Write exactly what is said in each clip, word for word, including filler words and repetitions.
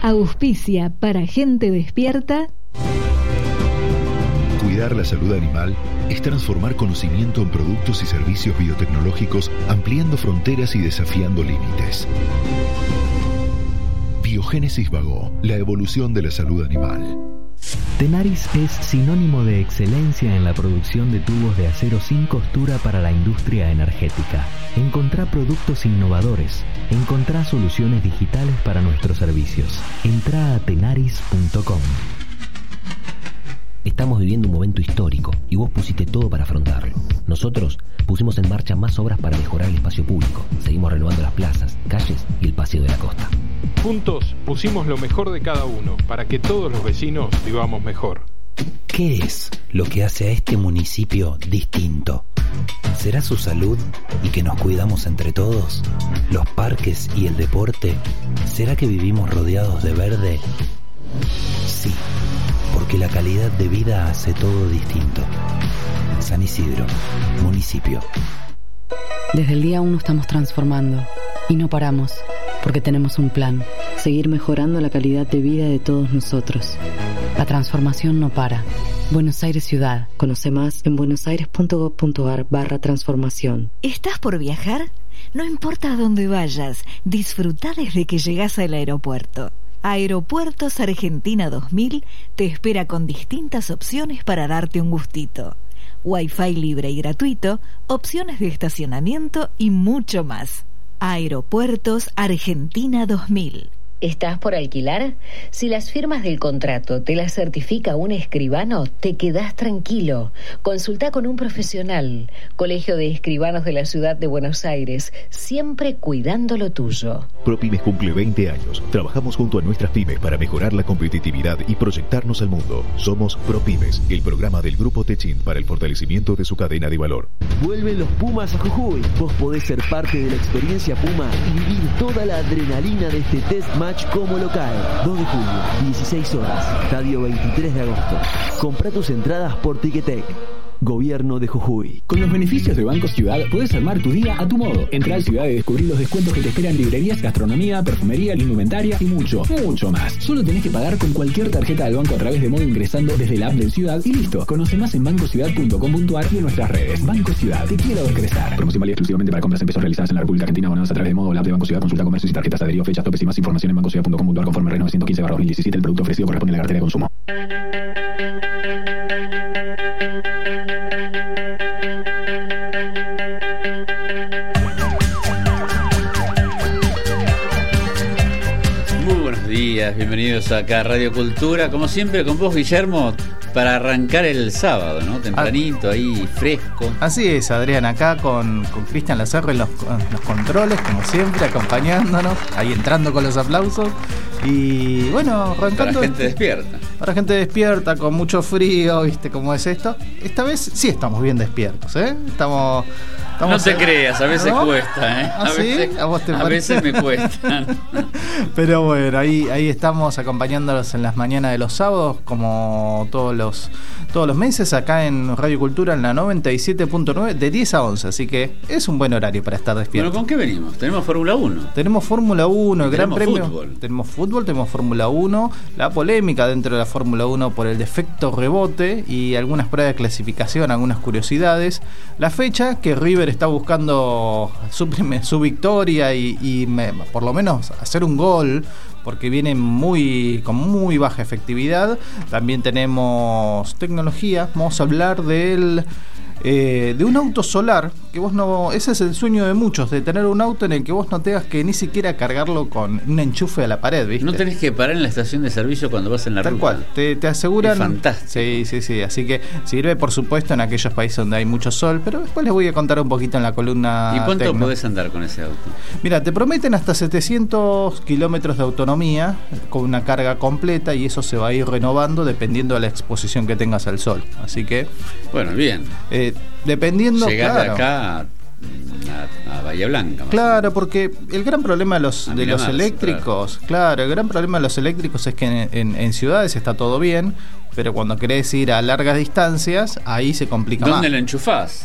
Auspicia para gente despierta. Cuidar la salud animal es transformar conocimiento en productos y servicios biotecnológicos, ampliando fronteras y desafiando límites. Biogénesis Vago, la evolución de la salud animal. Tenaris es sinónimo de excelencia en la producción de tubos de acero sin costura para la industria energética. Encontrá productos innovadores. Encontrá soluciones digitales para nuestros servicios. Entrá a tenaris punto com. Estamos viviendo un momento histórico y vos pusiste todo para afrontarlo. Nosotros pusimos en marcha más obras para mejorar el espacio público. Seguimos renovando las plazas, calles y el paseo de la costa. Juntos pusimos lo mejor de cada uno para que todos los vecinos vivamos mejor. ¿Qué es lo que hace a este municipio distinto? ¿Será su salud y que nos cuidamos entre todos? ¿Los parques y el deporte? ¿Será que vivimos rodeados de verde? Sí, porque la calidad de vida hace todo distinto. San Isidro, municipio. Desde el día uno estamos transformando y no paramos, porque tenemos un plan: seguir mejorando la calidad de vida de todos nosotros. La transformación no para. Buenos Aires Ciudad. Conoce más en buenosaires.gov.ar barra transformación. ¿Estás por viajar? No importa a dónde vayas, disfruta desde que llegás al aeropuerto. Aeropuertos Argentina dos mil te espera con distintas opciones para darte un gustito. Wi-Fi libre y gratuito, opciones de estacionamiento y mucho más. Aeropuertos Argentina dos mil. ¿Estás por alquilar? Si las firmas del contrato te las certifica un escribano, te quedás tranquilo. Consulta con un profesional. Colegio de Escribanos de la Ciudad de Buenos Aires, siempre cuidando lo tuyo. ProPymes cumple veinte años. Trabajamos junto a nuestras pymes para mejorar la competitividad y proyectarnos al mundo. Somos ProPymes, el programa del Grupo Techint para el fortalecimiento de su cadena de valor. Vuelven los Pumas a Jujuy. Vos podés ser parte de la experiencia Puma y vivir toda la adrenalina de este test match como local. dos de julio, dieciséis horas, estadio veintitrés de agosto. Comprá tus entradas por Ticketek. Gobierno de Jujuy. Con los beneficios de Banco Ciudad podés armar tu día a tu modo. Entrá al Ciudad y descubrir los descuentos que te esperan en librerías, gastronomía, perfumería, indumentaria y mucho, mucho más. Solo tenés que pagar con cualquier tarjeta del banco a través de modo ingresando desde la app del Ciudad y listo. Conoce más en banco ciudad punto com punto ar y en nuestras redes. Banco Ciudad, te quiero ver crecer. Promoción válida exclusivamente para compras en pesos realizadas en la República Argentina, abonadas a través de modo la app de Banco Ciudad. Consulta comercios y tarjetas adherido, fechas, topes y más información en banco ciudad punto com punto ar conforme R novecientos quince barra dos mil diecisiete. El producto ofrecido corresponde a la cartera de consumo. Bienvenidos acá a Radio Cultura, como siempre con vos, Guillermo, para arrancar el sábado, ¿no? Tempranito, ahí fresco. Así es, Adrián, acá con, con Cristian Lazarro en los, en los controles, como siempre, acompañándonos, ahí entrando con los aplausos. Y bueno, arrancando. Para gente este, despierta. Para gente despierta, con mucho frío, ¿viste cómo es esto? Esta vez sí estamos bien despiertos, ¿eh? Estamos. No te creas, a veces ¿no? cuesta, ¿eh? ¿Ah, a, sí? veces, ¿A, vos te a veces me cuesta. Pero bueno, ahí, ahí estamos acompañándolos en las mañanas de los sábados, como todos los todos los meses, acá en Radio Cultura, en la noventa y siete punto nueve, de diez a once, así que es un buen horario para estar despierto. Bueno, ¿con qué venimos? Tenemos Fórmula uno. Tenemos Fórmula uno, el Gran Premio. Fútbol. Tenemos fútbol, tenemos Fórmula uno, la polémica dentro de la Fórmula uno por el defecto rebote y algunas pruebas de clasificación, algunas curiosidades. La fecha que River está buscando su, su victoria y, y me, por lo menos hacer un gol, porque viene muy con muy baja efectividad. También tenemos tecnología, vamos a hablar del eh, de un auto solar, que vos no, ese es el sueño de muchos, de tener un auto en el que vos no tengas que ni siquiera cargarlo con un enchufe a la pared, ¿viste? No tenés que parar en la estación de servicio cuando vas en la Tal ruta. cual, te, te aseguran. Es fantástico. Sí, sí, sí, así que sirve por supuesto en aquellos países donde hay mucho sol, pero después les voy a contar un poquito en la columna. ¿Y cuánto tecno. podés andar con ese auto? Mira, te prometen hasta setecientos kilómetros de autonomía con una carga completa y eso se va a ir renovando dependiendo de la exposición que tengas al sol. Así que, bueno, bien. Eh, dependiendo. Llegás claro, de acá a, a Bahía Blanca. Claro, porque el gran problema de los, de los más, eléctricos, claro. claro, el gran problema de los eléctricos es que en, en, en ciudades está todo bien, pero cuando querés ir a largas distancias, ahí se complica ¿Dónde más. ¿Dónde lo enchufás?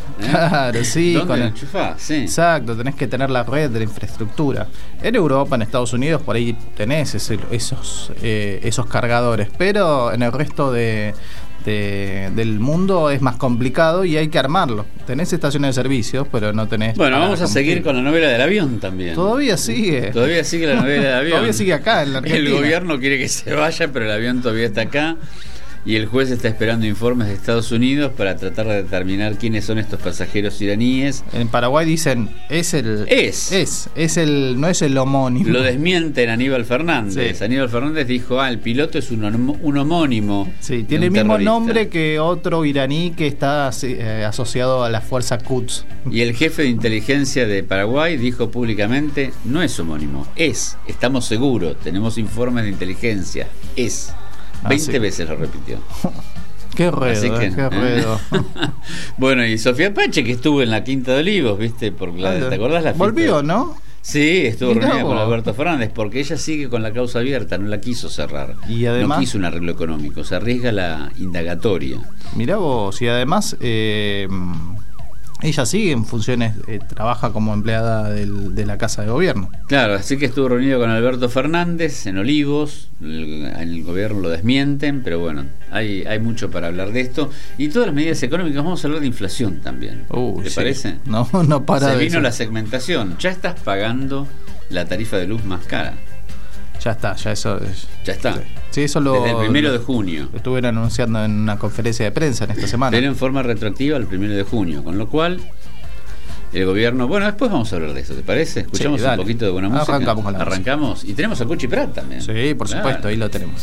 ¿eh? Claro, sí. ¿Dónde con lo el... enchufás? Sí. Exacto, tenés que tener la red de la infraestructura. En Europa, en Estados Unidos, por ahí tenés ese, esos, eh, esos cargadores, pero en el resto de, de, del mundo es más complicado y hay que armarlo. Tenés estaciones de servicios, pero no tenés... Bueno, vamos a seguir con la novela del avión también. Todavía sigue. Todavía sigue la novela del avión. Todavía sigue acá, en la Argentina. El gobierno quiere que se vaya, pero el avión todavía está acá. Y el juez está esperando informes de Estados Unidos para tratar de determinar quiénes son estos pasajeros iraníes. En Paraguay dicen, es el... Es. Es, es el, no es el homónimo. Lo desmienten Aníbal Fernández. Sí. Aníbal Fernández dijo, ah, el piloto es un, un homónimo. Sí, tiene el mismo terrorista. Nombre que otro iraní que está eh, asociado a la fuerza Quds. Y el jefe de inteligencia de Paraguay dijo públicamente, no es homónimo, es, estamos seguros, tenemos informes de inteligencia, es. veinte ah, sí. veces lo repitió. Qué ruedo, que, qué ruedo. ¿eh? Bueno, y Sofía Pache, que estuvo en la Quinta de Olivos, ¿viste? Por la, ¿te acordás la fiesta? Volvió, ¿no? Sí, estuvo Mirá reunida vos. con Alberto Fernández, porque ella sigue con la causa abierta, no la quiso cerrar. Y además, no quiso un arreglo económico, se arriesga la indagatoria. Mirá vos, y además... Eh, ella sigue en funciones, eh, trabaja como empleada del, de la Casa de Gobierno. Claro, así que estuvo reunido con Alberto Fernández en Olivos, el, en el gobierno lo desmienten, pero bueno, hay, hay mucho para hablar de esto. Y todas las medidas económicas, vamos a hablar de inflación también. Uh, ¿Te sí. parece? No, no para Se de vino eso. la segmentación, ya estás pagando la tarifa de luz más cara. Ya está, ya eso es, Ya está. Sí, sí, eso lo, desde el primero de junio. Lo estuvieron anunciando en una conferencia de prensa en esta semana. Pero en forma retroactiva al primero de junio, con lo cual el gobierno... Bueno, después vamos a hablar de eso, ¿te parece? Escuchamos sí, un poquito de buena música. Arrancamos con la Arrancamos. música. Y tenemos a Cuchi Prat también. Sí, por claro. supuesto, ahí lo tenemos.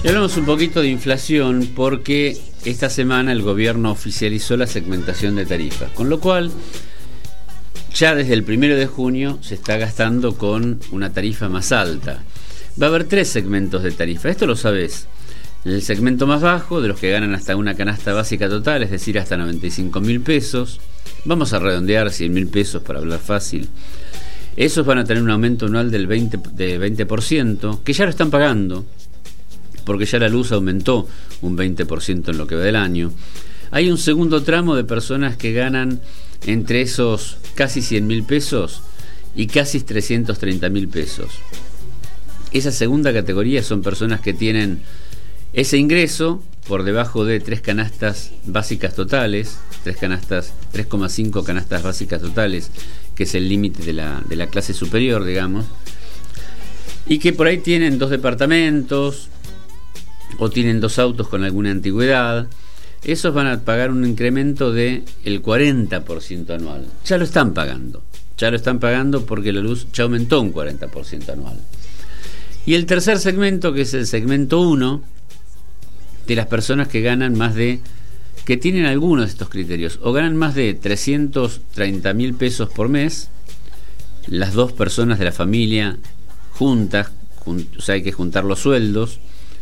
Y hablamos un poquito de inflación porque esta semana el gobierno oficializó la segmentación de tarifas, con lo cual ya desde el primero de junio se está gastando con una tarifa más alta. Va a haber tres segmentos de tarifa, esto lo sabés. El segmento más bajo, de los que ganan hasta una canasta básica total, es decir, hasta noventa y cinco mil pesos. Vamos a redondear cien mil pesos para hablar fácil. Esos van a tener un aumento anual del veinte, de veinte por ciento, que ya lo están pagando, porque ya la luz aumentó un veinte por ciento en lo que va del año. Hay un segundo tramo de personas que ganan entre esos casi cien mil pesos y casi trescientos treinta mil pesos. Esa segunda categoría son personas que tienen ese ingreso por debajo de tres canastas básicas totales, tres canastas, tres coma cinco canastas básicas totales, que es el límite de la, de la clase superior, digamos, y que por ahí tienen dos departamentos o tienen dos autos con alguna antigüedad. Esos van a pagar un incremento de el cuarenta por ciento anual. Ya lo están pagando, ya lo están pagando porque la luz ya aumentó un cuarenta por ciento anual. Y el tercer segmento, que es el segmento uno, de las personas que ganan más de, que tienen algunos de estos criterios, o ganan más de trescientos treinta mil pesos por mes, las dos personas de la familia juntas, jun, o sea, hay que juntar los sueldos,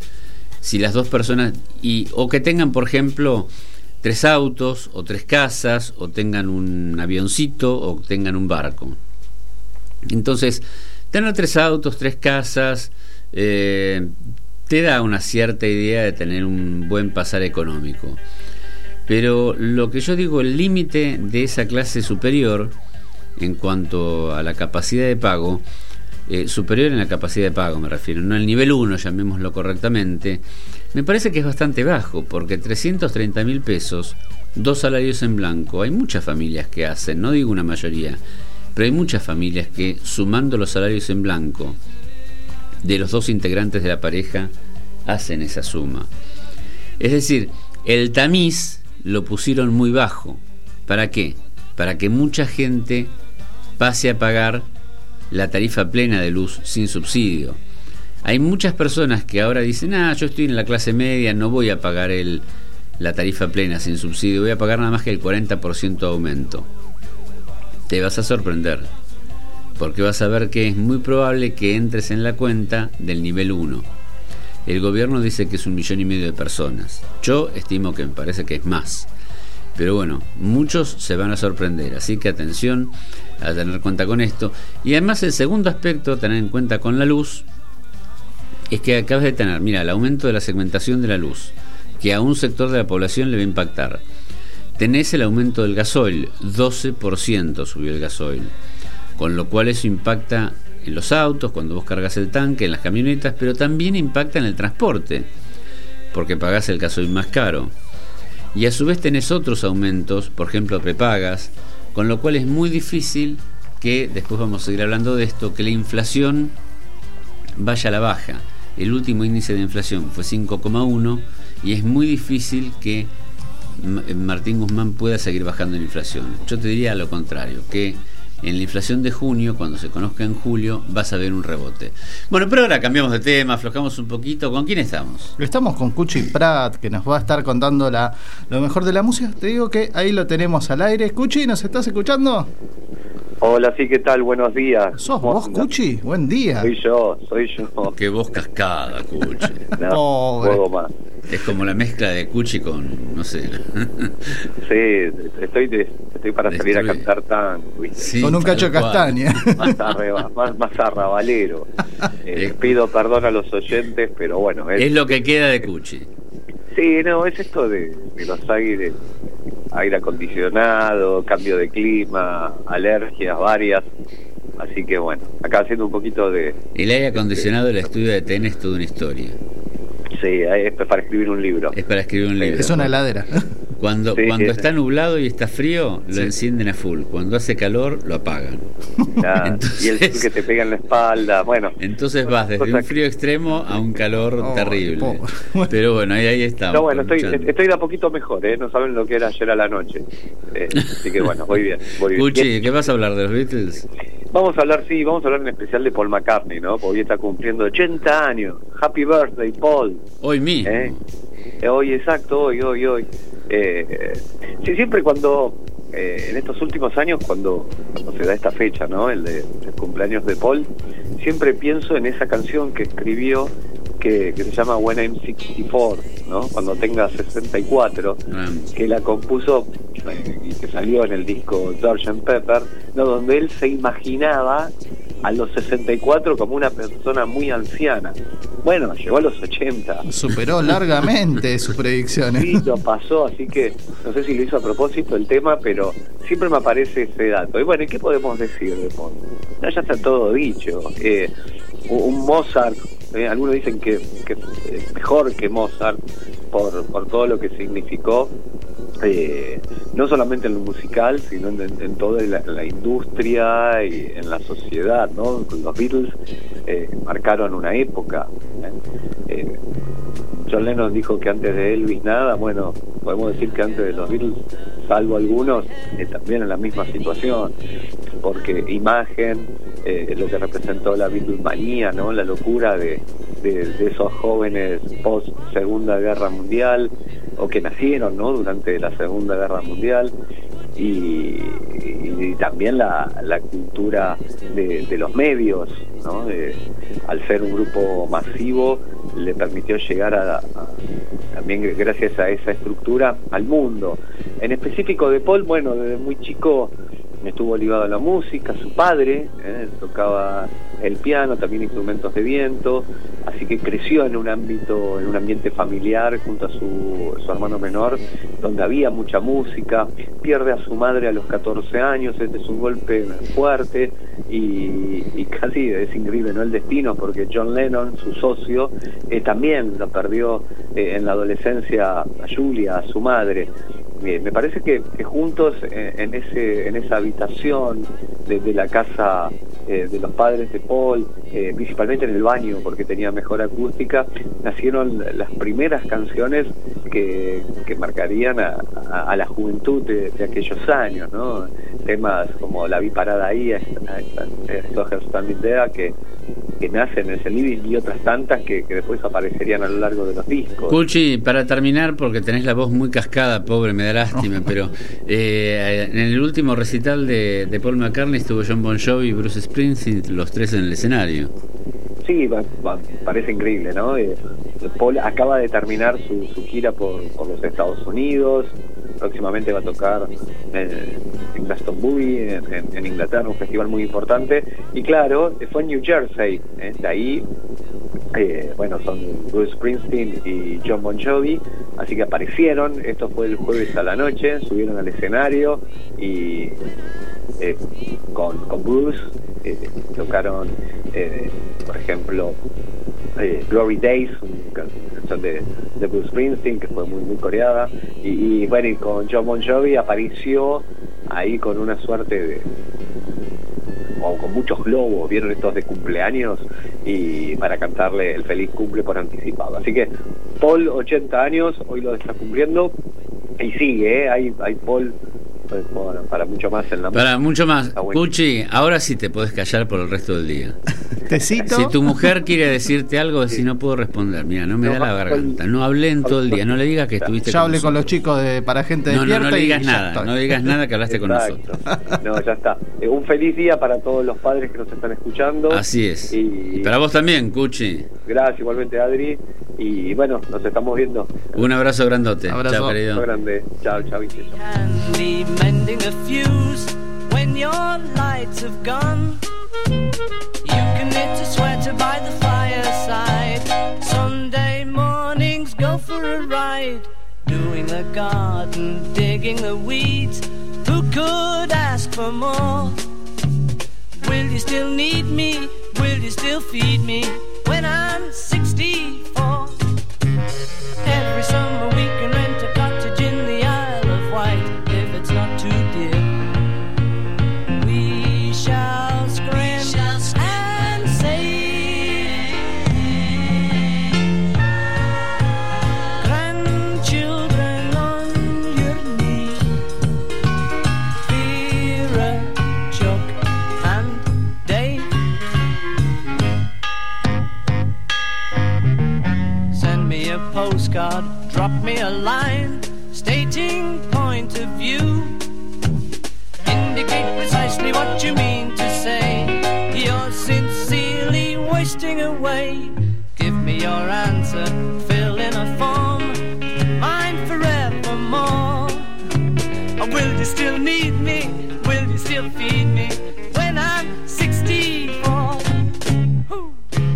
si las dos personas, y o que tengan, por ejemplo, tres autos, o tres casas, o tengan un avioncito, o tengan un barco. Entonces, tener tres autos, tres casas, eh, te da una cierta idea de tener un buen pasar económico. Pero lo que yo digo, el límite de esa clase superior, en cuanto a la capacidad de pago, eh, superior en la capacidad de pago me refiero, no el nivel uno, llamémoslo correctamente, me parece que es bastante bajo, porque trescientos treinta mil pesos, dos salarios en blanco, hay muchas familias que hacen, no digo una mayoría, pero hay muchas familias que, sumando los salarios en blanco de los dos integrantes de la pareja, hacen esa suma. Es decir, el tamiz lo pusieron muy bajo. ¿Para qué? Para que mucha gente pase a pagar la tarifa plena de luz sin subsidio. Hay muchas personas que ahora dicen, ah, yo estoy en la clase media, no voy a pagar el, la tarifa plena sin subsidio, voy a pagar nada más que el cuarenta por ciento de aumento. Te vas a sorprender, porque vas a ver que es muy probable que entres en la cuenta del nivel uno. El gobierno dice que es un millón y medio de personas. Yo estimo que me parece que es más. Pero bueno, muchos se van a sorprender, así que atención a tener cuenta con esto. Y además el segundo aspecto a tener en cuenta con la luz es que acabas de tener, mira, el aumento de la segmentación de la luz, que a un sector de la población le va a impactar. Tenés el aumento del gasoil, doce por ciento subió el gasoil, con lo cual eso impacta en los autos, cuando vos cargas el tanque, en las camionetas, pero también impacta en el transporte, porque pagás el gasoil más caro. Y a su vez tenés otros aumentos, por ejemplo prepagas, con lo cual es muy difícil que, después vamos a seguir hablando de esto, que la inflación vaya a la baja. El último índice de inflación fue cinco coma uno y es muy difícil que Martín Guzmán pueda seguir bajando la inflación. Yo te diría lo contrario, que en la inflación de junio, cuando se conozca en julio, vas a ver un rebote. Bueno, pero ahora cambiamos de tema, aflojamos un poquito. ¿Con quién estamos? Estamos con Cuchi Prat, que nos va a estar contando la, lo mejor de la música. Te digo que ahí lo tenemos al aire. Cuchi, ¿nos estás escuchando? Hola, sí, ¿qué tal? Buenos días. ¿Sos vos, Cuchi? Buen día. Soy yo, soy yo. Qué voz cascada, Cuchi. No, un juego más. Es como la mezcla de Cuchi con, no sé. Sí, estoy de, estoy para salir a cantar tango. Sí, con un cacho de castaña. Más, arreba, más, más arrabalero. Eh, pido perdón a los oyentes, pero bueno. Es, es lo que queda de Cuchi. Sí, no, es esto de, de los aires, aire acondicionado, cambio de clima, alergias varias. Así que bueno, acá haciendo un poquito de... El aire acondicionado del estudio de T N es toda una historia. Sí, es para escribir un libro. Es para escribir un libro. Es una heladera. Cuando, sí, cuando sí, está nublado y está frío, lo sí. encienden a full. Cuando hace calor, lo apagan. Ya, entonces, y el sol que te pega en la espalda, bueno. Entonces vas desde un frío extremo a un calor oh, terrible. Oh. Pero bueno, ahí, ahí estamos. No, bueno, estoy, estoy de a poquito mejor, ¿eh? No saben lo que era ayer a la noche. Eh, así que bueno, voy bien. Voy bien. Cuchi, ¿qué vas a hablar de los Beatles? Vamos a hablar, sí, vamos a hablar en especial de Paul McCartney, ¿no? Porque hoy está cumpliendo ochenta años. Happy birthday, Paul. Hoy mismo. ¿Eh? Eh, hoy, exacto, hoy, hoy, hoy. Eh, sí, siempre cuando, eh, en estos últimos años, cuando, cuando se da esta fecha, ¿no? El de el cumpleaños de Paul, siempre pienso en esa canción que escribió, que, que se llama When I'm sixty-four, ¿no? Cuando tenga sesenta y cuatro, mm. que la compuso eh, y que salió en el disco sergeant Pepper, ¿no? Donde él se imaginaba a los sesenta y cuatro como una persona muy anciana. Bueno, llegó a los ochenta. Superó largamente sus predicciones. Sí, lo pasó, así que no sé si lo hizo a propósito el tema, pero siempre me aparece ese dato. Y bueno, ¿y qué podemos decir de Paul? No, ya está todo dicho. Eh, un Mozart, eh, algunos dicen que, que es mejor que Mozart por, por todo lo que significó. Eh, no solamente en lo musical, sino en, en, en toda la, la industria y en la sociedad, ¿no? Los Beatles eh, marcaron una época. ¿eh? Eh, John Lennon dijo que antes de Elvis nada. Bueno, podemos decir que antes de los Beatles, salvo algunos, eh, también en la misma situación, porque imagen, eh, lo que representó la Beatlemanía, ¿no? La locura de, de, de esos jóvenes post Segunda Guerra Mundial, o que nacieron, ¿no? Durante la Segunda Guerra Mundial, y, y, y también la, la cultura de, de los medios, ¿no? De, al ser un grupo masivo, le permitió llegar a, a también gracias a esa estructura al mundo. En específico de Paul, bueno, desde muy chico estuvo ligado a la música. Su padre eh, tocaba el piano, también instrumentos de viento, así que creció en un ámbito, en un ambiente familiar junto a su, su hermano menor, donde había mucha música. Pierde a su madre a los catorce años. Este es un golpe fuerte y, y casi es increíble, ¿no? El destino, porque John Lennon, su socio, eh, también lo perdió eh, en la adolescencia a Julia, a su madre. Eh, me parece que, que juntos eh, en ese en esa habitación de, de la casa eh, de los padres de Paul, eh, principalmente en el baño porque tenía mejor acústica, nacieron las primeras canciones que, que marcarían a, a, a la juventud de, de aquellos años, ¿no? Temas como La vi parada ahí, Saw Her Standing There, que que nacen en ese living, y otras tantas que, que después aparecerían a lo largo de los discos. Cuchi, para terminar, porque tenés la voz muy cascada, pobre, me da lástima, no. pero eh, en el último recital de, de Paul McCartney estuvo John Bon Jovi y Bruce Springsteen, los tres en el escenario. Sí, va, va, parece increíble, ¿no? Eh, Paul acaba de terminar su, su gira por, por los Estados Unidos. Próximamente va a tocar eh, en Glastonbury, en, en, en Inglaterra, un festival muy importante. Y claro, fue en New Jersey. ¿eh? De ahí, eh, bueno, son Bruce Springsteen y John Bon Jovi. Así que aparecieron. Esto fue el jueves a la noche. Subieron al escenario y eh, con, con Bruce eh, tocaron, eh, por ejemplo, eh, Glory Days, una canción de, de Bruce Springsteen que fue muy muy coreada, y, y bueno, y con John Bon Jovi apareció ahí con una suerte de, o con muchos globos, vieron estos de cumpleaños, y para cantarle el feliz cumple por anticipado. Así que Paul, ochenta años, hoy lo está cumpliendo y sigue, ¿eh? hay, hay Paul Bueno, para mucho más en la Para mucho más. Cuchi, ahora sí te podés callar por el resto del día. ¿Tecito? Si tu mujer quiere decirte algo, sí. si no puedo responder, mira, no me no, da la garganta. No hablé en todo el día, no le digas que estuviste ya con hablé nosotros. con los chicos de Para Gente no, Despierta. No, no, no digas nada, no digas nada que hablaste Exacto. con nosotros. No, ya está. Eh, un feliz día para todos los padres que nos están escuchando. Así es. Y, y para vos también, Cuchi. Gracias, igualmente, Adri. Y bueno, nos estamos viendo. Un abrazo grandote. Abrazo. Chao, querido. Un abrazo grande. Chao, chao, When your lights have gone, you can knit a sweater by the fireside. Sunday mornings go for a ride, doing the garden, digging the weeds. Who could ask for more? Will you still need me? Will you still feed me when I'm sixty-four? Every summer we can rent a cottage in the Isle of Wight if it's not too dear. Shall scream shall scream and say, grandchildren on your knee, Vera, Chuck and a line stating point of view. Indicate precisely what you mean to say. You're sincerely wasting away. Give me your answer, fill in a form, mine forevermore. Or will you still need me? Will you still feed me when I'm sixty-four? Ooh.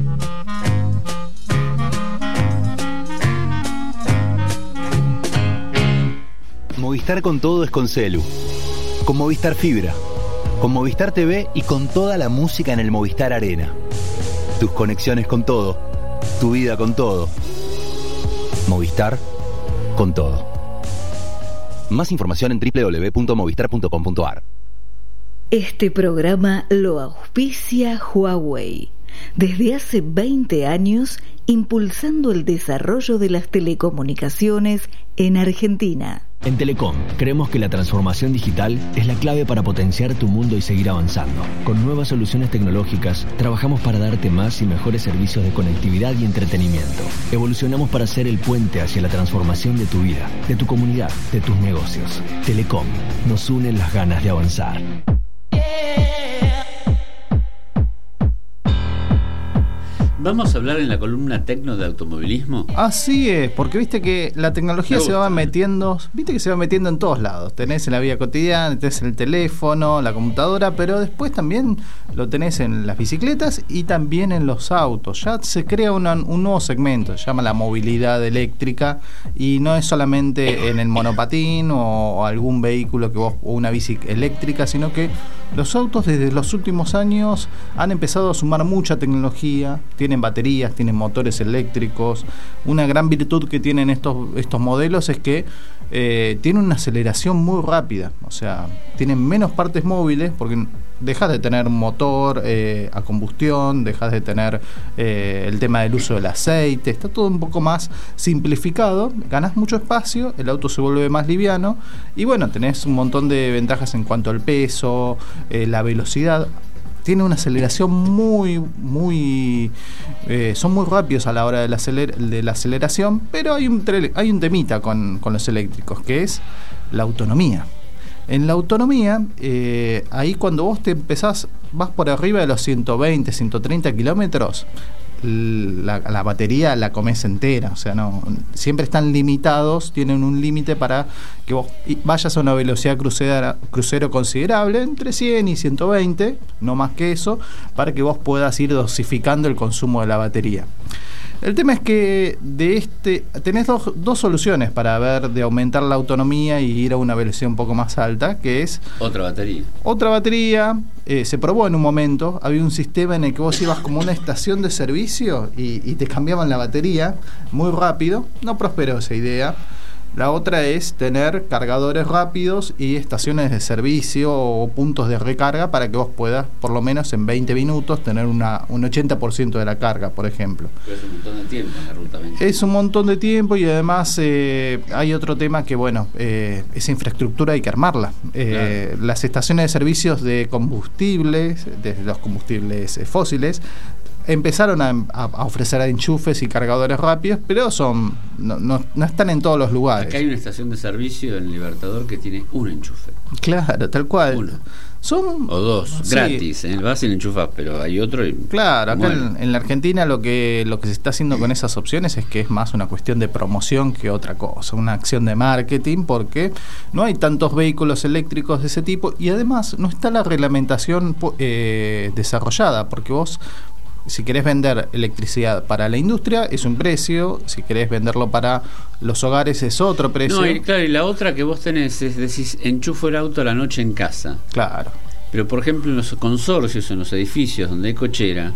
Movistar con todo es con Celu. Con Movistar Fibra. Con Movistar T V y con toda la música en el Movistar Arena. Tus conexiones con todo. Tu vida con todo. Movistar con todo. Más información en doble u doble u doble u punto movistar punto com punto a r. Este programa lo auspicia Huawei. Desde hace veinte años, impulsando el desarrollo de las telecomunicaciones en Argentina. En Telecom, creemos que la transformación digital es la clave para potenciar tu mundo y seguir avanzando. Con nuevas soluciones tecnológicas, trabajamos para darte más y mejores servicios de conectividad y entretenimiento. Evolucionamos para ser el puente hacia la transformación de tu vida, de tu comunidad, de tus negocios. Telecom, nos unen las ganas de avanzar. ¿Vamos a hablar en la columna Tecno de automovilismo? Así es, porque viste que la tecnología se va metiendo, viste que se va metiendo en todos lados. Tenés en la vida cotidiana, tenés en el teléfono, la computadora, pero después también lo tenés en las bicicletas y también en los autos. Ya se crea una, un nuevo segmento, se llama la movilidad eléctrica, y no es solamente en el monopatín o, o algún vehículo que vos, o una bici eléctrica, sino que los autos desde los últimos años han empezado a sumar mucha tecnología, tienen baterías, tienen motores eléctricos. Una gran virtud que tienen estos, estos modelos es que eh, tienen una aceleración muy rápida, o sea, tienen menos partes móviles porque dejas de tener un motor eh, a combustión, dejas de tener eh, el tema del uso del aceite, está todo un poco más simplificado, ganas mucho espacio, el auto se vuelve más liviano y bueno, tenés un montón de ventajas en cuanto al peso, eh, la velocidad. Tiene una aceleración muy, muy... Eh, son muy rápidos a la hora de la, aceler, de la aceleración, pero hay un, hay un temita con, con los eléctricos, que es la autonomía. En la autonomía, eh, ahí cuando vos te empezás, vas por arriba de los ciento veinte, ciento treinta kilómetros, la, la batería la comes entera, o sea, no, siempre están limitados, tienen un límite para que vos vayas a una velocidad crucera, crucero considerable, entre cien y ciento veinte, no más que eso, para que vos puedas ir dosificando el consumo de la batería. El tema es que de este tenés dos, dos soluciones para ver de aumentar la autonomía y ir a una velocidad un poco más alta, que es otra batería. Otra batería, eh, se probó en un momento, había un sistema en el que vos ibas como una estación de servicio y, y te cambiaban la batería muy rápido, no prosperó esa idea. La otra es tener cargadores rápidos y estaciones de servicio o puntos de recarga para que vos puedas, por lo menos en veinte minutos, tener una, un ochenta por ciento de la carga, por ejemplo. Pero es un montón de tiempo en la ruta veinte. Es un montón de tiempo y además eh, hay otro tema que, bueno, eh, esa infraestructura hay que armarla. Eh, claro. Las estaciones de servicios de combustibles, de los combustibles eh, fósiles, empezaron a, a ofrecer enchufes y cargadores rápidos, pero son no, no, no están en todos los lugares. Acá hay una estación de servicio en Libertador que tiene un enchufe. Claro, tal cual. Uno. Son o dos, sí. Gratis, en el base enchufas, pero hay otro y claro, acá en, en la Argentina lo que lo que se está haciendo con esas opciones es que es más una cuestión de promoción que otra cosa, una acción de marketing, porque no hay tantos vehículos eléctricos de ese tipo y además no está la reglamentación eh, desarrollada, porque vos si querés vender electricidad para la industria es un precio, si querés venderlo para los hogares es otro precio. No, y claro, y la otra que vos tenés es decir, enchufo el auto a la noche en casa. Claro. Pero por ejemplo en los consorcios, en los edificios donde hay cochera,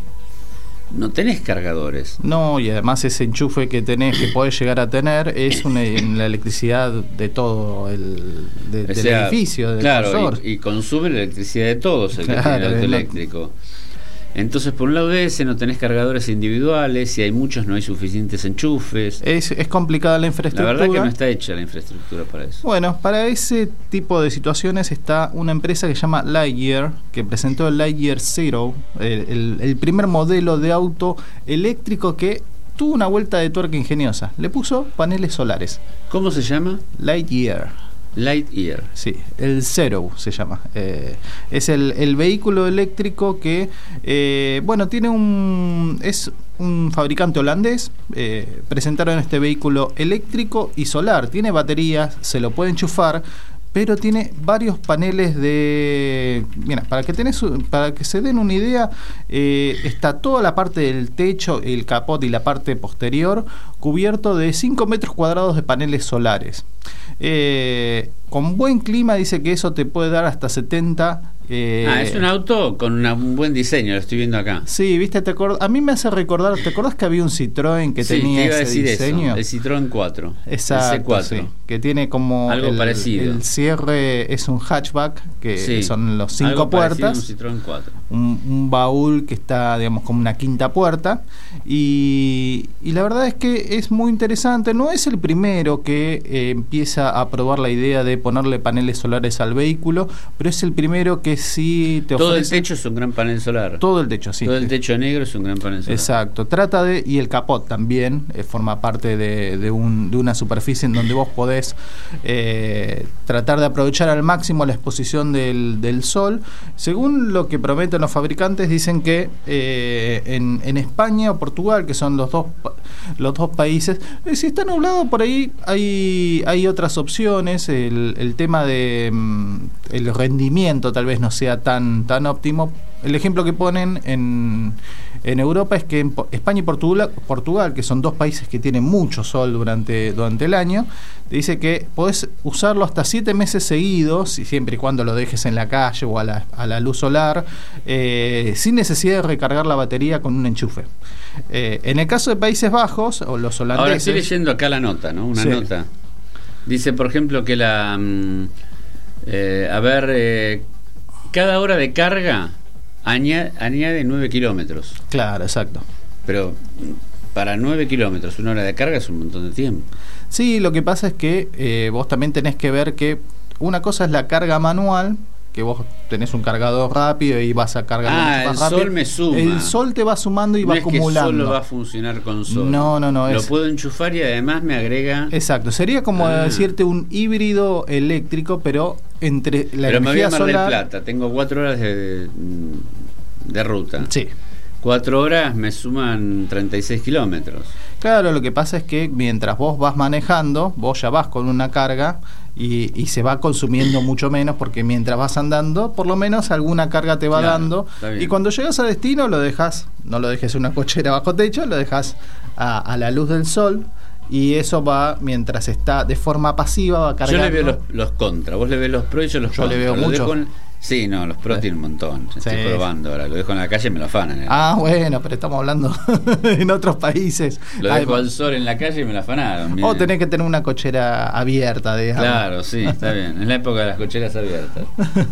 no tenés cargadores. No, y además ese enchufe que tenés, que podés llegar a tener, es una, la electricidad de todo el de, del sea, edificio, del claro, consorcio. Y, y consume la electricidad de todos, el claro, que tiene el auto eléctrico. Entonces, por un lado de ese no tenés cargadores individuales, si hay muchos no hay suficientes enchufes. Es, es complicada la infraestructura. La verdad que no está hecha la infraestructura para eso. Bueno, para ese tipo de situaciones está una empresa que se llama Lightyear, que presentó el Lightyear Zero, el, el, el primer modelo de auto eléctrico que tuvo una vuelta de tuerca ingeniosa. Le puso paneles solares. ¿Cómo se llama? Lightyear. Lightyear. Sí, el Zero se llama. Eh, es el, el vehículo eléctrico que, eh, bueno, tiene un... es un fabricante holandés. Eh, presentaron este vehículo eléctrico y solar. Tiene baterías, se lo puede enchufar, pero tiene varios paneles de... Mira, para que tenés, para que se den una idea, eh, está toda la parte del techo, el capot y la parte posterior cubierto de cinco metros cuadrados de paneles solares. Eh, con buen clima dice que eso te puede dar hasta setenta. Eh, ah, es un auto con una, un buen diseño, lo estoy viendo acá. Sí, viste, te acord... a mí me hace recordar, ¿te acordás que había un Citroën que sí, tenía te iba a ese decir diseño? Eso, el Citroën cuatro. Exacto, el C cuatro. Sí, que tiene como algo el, parecido. El cierre es un hatchback, que sí, son los cinco algo puertas. Un Citroën cuatro. Un, un baúl que está, digamos, como una quinta puerta. Y, y la verdad es que es muy interesante. No es el primero que eh, empieza a probar la idea de ponerle paneles solares al vehículo, pero es el primero que sí te Todo ofrece... el techo es un gran panel solar. Todo el techo, sí. Todo el techo negro es un gran panel solar. Exacto. Trata de... Y el capot también eh, forma parte de, de, un, de una superficie en donde vos podés eh, tratar de aprovechar al máximo la exposición del, del sol. Según lo que prometen los fabricantes, dicen que eh, en, en España o Portugal, que son los dos, los dos países, eh, si está nublado por ahí hay, hay otras opciones. El, el tema de mm, el rendimiento tal vez no sea tan, tan óptimo. El ejemplo que ponen en, en Europa es que en España y Portugal, Portugal, que son dos países que tienen mucho sol durante, durante el año, te dice que podés usarlo hasta siete meses seguidos, y siempre y cuando lo dejes en la calle o a la, a la luz solar, eh, sin necesidad de recargar la batería con un enchufe. Eh, en el caso de Países Bajos, o los holandeses... Ahora estoy leyendo acá la nota, ¿no? Una sí. nota. Dice, por ejemplo, que la... Eh, a ver, eh, cada hora de carga... Añade, añade nueve kilómetros. Claro, exacto. Pero para nueve kilómetros, una hora de carga es un montón de tiempo. Sí, lo que pasa es que eh, vos también tenés que ver que una cosa es la carga manual, que vos tenés un cargador rápido y vas a cargar ah, mucho más el rápido. Sol me suma. El sol te va sumando y no va es acumulando. Que solo va a funcionar con sol. No, no, no. Lo es... puedo enchufar y además me agrega... Exacto, sería como ah. decirte un híbrido eléctrico, pero entre la pero me voy a Mar del solar... Plata, tengo cuatro horas de, de ruta. Sí. Cuatro horas me suman treinta y seis kilómetros. Claro, lo que pasa es que mientras vos vas manejando, vos ya vas con una carga y, y se va consumiendo mucho menos, porque mientras vas andando, por lo menos alguna carga te va claro, dando. Y cuando llegas a destino, lo dejas, no lo dejes en una cochera bajo techo, lo dejas a, a la luz del sol. Y eso va, mientras está de forma pasiva, va cargando. Yo le veo los, los contras, vos le ves los pros y yo los yo contras. le veo lo mucho. En, sí, no, los pros sí. tienen un montón. Estoy sí. probando ahora, lo dejo en la calle y me lo afanan. ¿eh? Ah, bueno, pero estamos hablando en otros países. Lo dejo Ay, al sol en la calle y me lo afanaron. Miren. O tenés que tener una cochera abierta, digamos. Claro, sí, está bien. Es la época de las cocheras abiertas.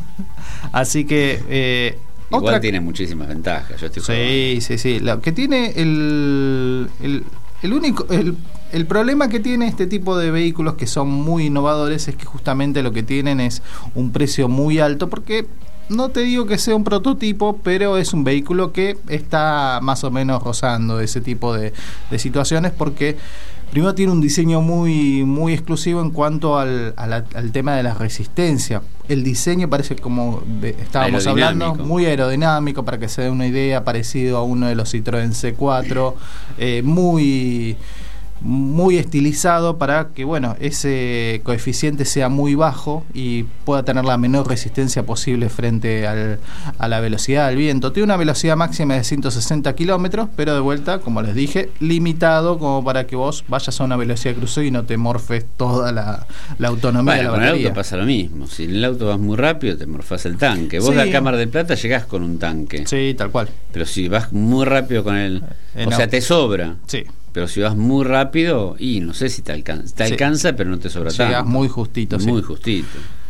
Así que... Eh, Igual otra... tiene muchísimas ventajas. Yo estoy sí, probando. sí, sí. Lo que tiene el... el El único, el, el problema que tiene este tipo de vehículos que son muy innovadores es que justamente lo que tienen es un precio muy alto, porque no te digo que sea un prototipo, pero es un vehículo que está más o menos rozando ese tipo de, de situaciones, porque primero tiene un diseño muy, muy exclusivo en cuanto al, a la, al tema de la resistencia. El diseño parece, como de, estábamos hablando, muy aerodinámico, para que se dé una idea, parecido a uno de los Citroën C cuatro, eh, muy... muy estilizado para que, bueno, ese coeficiente sea muy bajo y pueda tener la menor resistencia posible frente al, a la velocidad del viento. Tiene una velocidad máxima de ciento sesenta kilómetros, pero de vuelta, como les dije, limitado como para que vos vayas a una velocidad crucero y no te morfes toda la, la autonomía bueno, de la con batería. El auto pasa lo mismo. Si en el auto vas muy rápido, te morfás el tanque. Vos sí. de acá a Mar del Plata llegás con un tanque. Sí, tal cual. Pero si vas muy rápido con el... Eh, o no. sea, te sobra. Sí. Pero si vas muy rápido, y no sé si te alcanza, te sí. alcanza, pero no te sobra tanto. Llegas muy justito. Muy sí. justito.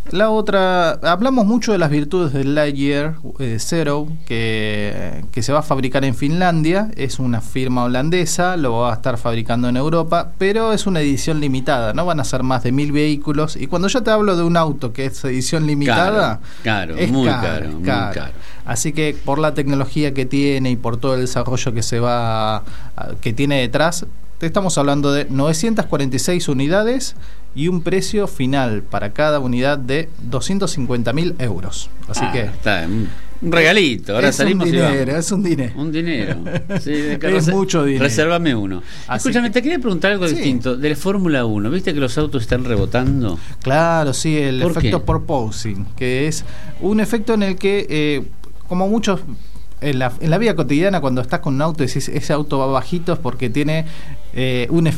La otra, hablamos mucho de las virtudes del Lightyear eh, Zero, que, que se va a fabricar en Finlandia, es una firma holandesa, lo va a estar fabricando en Europa, pero es una edición limitada, no van a ser más de mil vehículos, y cuando yo te hablo de un auto que es edición limitada, caro, caro, es muy caro, caro, muy caro. caro. Así que por la tecnología que tiene y por todo el desarrollo que se va, que tiene detrás, te estamos hablando de novecientas cuarenta y seis unidades y un precio final para cada unidad de doscientos cincuenta mil euros. Así ah, que está un, un regalito. Ahora es salimos un dinero, y vamos. es un dinero. Un dinero. Sí, de es reser- mucho dinero. Resérvame uno. Así Escúchame, que, te quería preguntar algo sí. distinto. De la Fórmula uno, ¿viste que los autos están rebotando? Claro, sí, el ¿Por efecto qué? porpoising, que es un efecto en el que, eh, como muchos... En la, en la vida cotidiana, cuando estás con un auto y decís ese auto va bajito, es porque tiene eh, un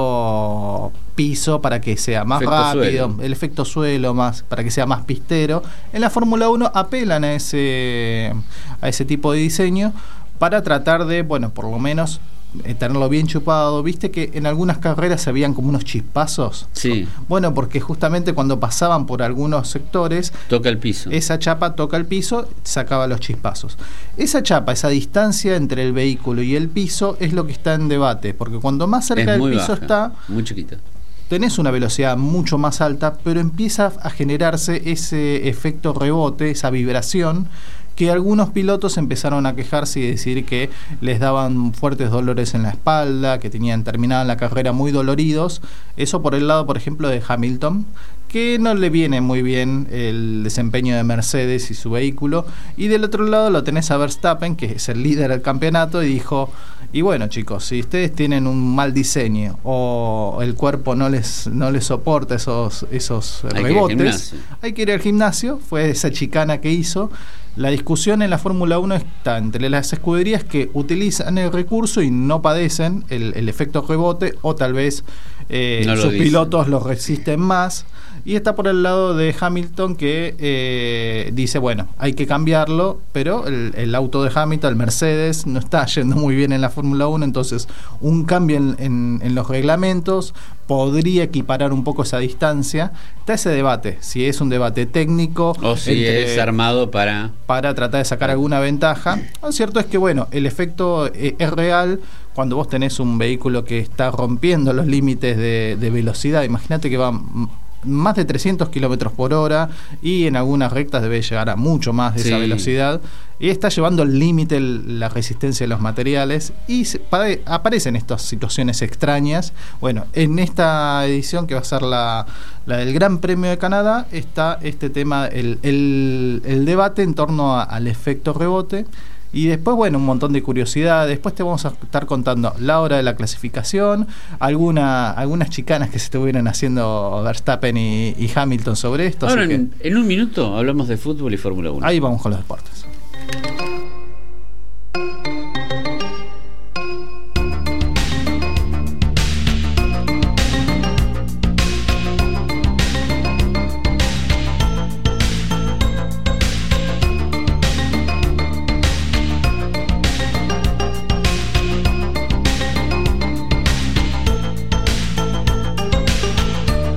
efecto piso para que sea más Efecto rápido, suelo. el efecto suelo más para que sea más pistero. En la Fórmula uno apelan a ese a ese tipo de diseño para tratar de, bueno, por lo menos eh, tenerlo bien chupado. Viste que en algunas carreras se veían como unos chispazos. Sí. Bueno, porque justamente cuando pasaban por algunos sectores, toca el piso. Esa chapa toca el piso, sacaba los chispazos. Esa chapa, esa distancia entre el vehículo y el piso es lo que está en debate, porque cuando más cerca es del muy piso baja, está, muy chiquita. tenés una velocidad mucho más alta, pero empieza a generarse ese efecto rebote, esa vibración, que algunos pilotos empezaron a quejarse y decir que les daban fuertes dolores en la espalda, que tenían terminada la carrera muy doloridos. Eso por el lado, por ejemplo, de Hamilton, que no le viene muy bien el desempeño de Mercedes y su vehículo. Y del otro lado lo tenés a Verstappen, que es el líder del campeonato, y dijo: y bueno, chicos, si ustedes tienen un mal diseño o el cuerpo no les no les soporta esos esos Hay rebotes, que hay que ir al gimnasio. Fue esa chicana que hizo. La discusión en la Fórmula uno está entre las escuderías que utilizan el recurso y no padecen el, el efecto rebote, o tal vez eh, no sus dicen. pilotos lo resisten más. Y está por el lado de Hamilton, que eh, dice, bueno, hay que cambiarlo, pero el, el auto de Hamilton, el Mercedes, no está yendo muy bien en la Fórmula uno, entonces un cambio en, en, en los reglamentos podría equiparar un poco esa distancia. Está ese debate, si es un debate técnico o si entre, es armado para... para tratar de sacar alguna ventaja. Lo cierto es que, bueno, el efecto eh, es real cuando vos tenés un vehículo que está rompiendo los límites de, de velocidad. Imagínate que va más de trescientos kilómetros por hora y en algunas rectas debe llegar a mucho más de sí. esa velocidad, y está llevando al límite la resistencia de los materiales, y se, pare, aparecen estas situaciones extrañas. Bueno, en esta edición, que va a ser la, la del Gran Premio de Canadá, está este tema, el, el, el debate en torno a, al efecto rebote. Y después, bueno, un montón de curiosidades. Después te vamos a estar contando la hora de la clasificación, alguna, algunas chicanas que se estuvieron haciendo Verstappen y, y Hamilton sobre esto. Ahora, así que en, en un minuto hablamos de fútbol y Fórmula uno. Ahí vamos con los deportes.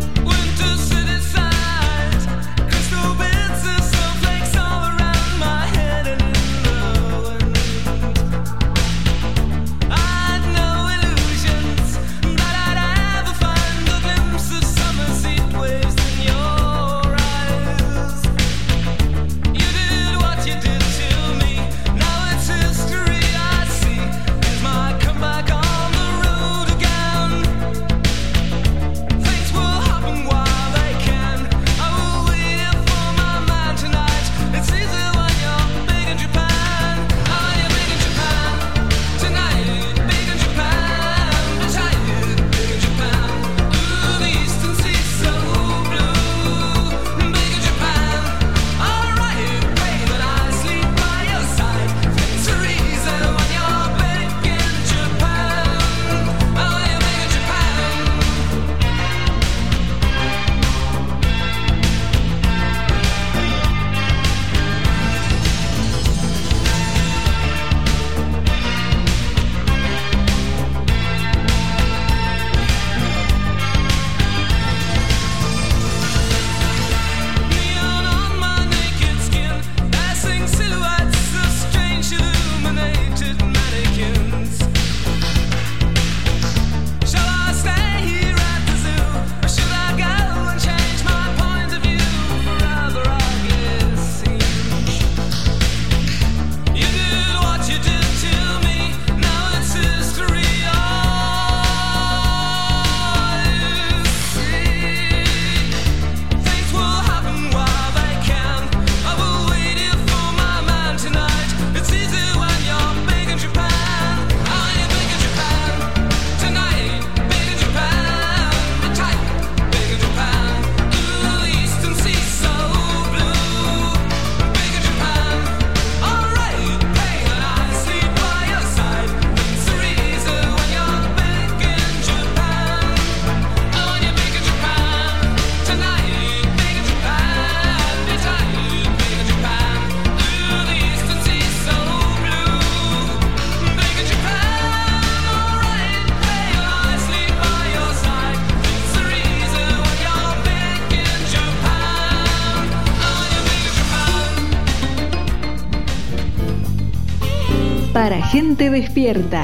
Winter city sighs, crystal bits and snowflakes all around my head. para gente despierta.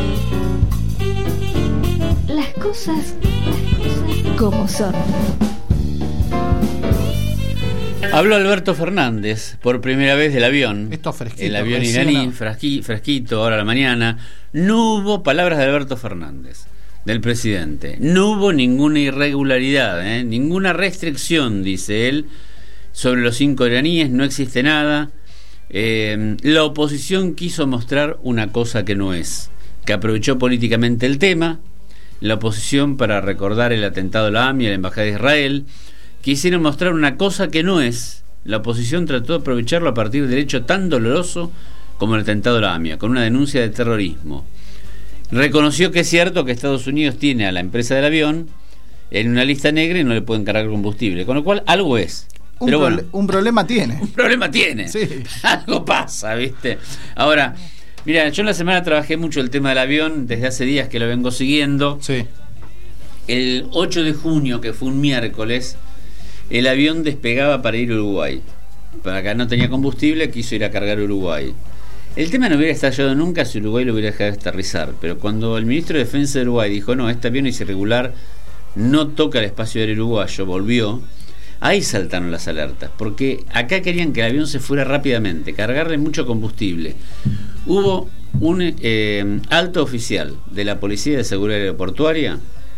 Las cosas, las cosas como son. Habló Alberto Fernández por primera vez del avión. Esto fresquito. El avión iraní, fresqui, fresquito, ahora a la mañana. No hubo palabras de Alberto Fernández, del presidente. No hubo ninguna irregularidad, ¿eh? ninguna restricción, dice él, sobre los cinco iraníes. No existe nada. Eh, la oposición quiso mostrar una cosa que no es, que aprovechó políticamente el tema. La oposición, para recordar el atentado a la A M I, a la Embajada de Israel, quisieron mostrar una cosa que no es. La oposición trató de aprovecharlo a partir del hecho tan doloroso como el atentado a la A M I A, con una denuncia de terrorismo. Reconoció que es cierto que Estados Unidos tiene a la empresa del avión en una lista negra y no le pueden cargar combustible, con lo cual algo es. Un, Pero pro- bueno, un problema tiene. Un problema tiene. Sí. Algo pasa, ¿viste? Ahora, mira, yo en la semana trabajé mucho el tema del avión, desde hace días que lo vengo siguiendo. Sí. El ocho de junio, que fue un miércoles, el avión despegaba para ir a Uruguay. Para acá no tenía combustible, quiso ir a cargar a Uruguay. El tema no hubiera estallado nunca si Uruguay lo hubiera dejado aterrizar, pero cuando el ministro de Defensa de Uruguay dijo, no, este avión es irregular, no toca el espacio aéreo uruguayo, volvió, ahí saltaron las alertas, porque acá querían que el avión se fuera rápidamente, cargarle mucho combustible. Hubo un eh, alto oficial de la Policía de Seguridad Aeroportuaria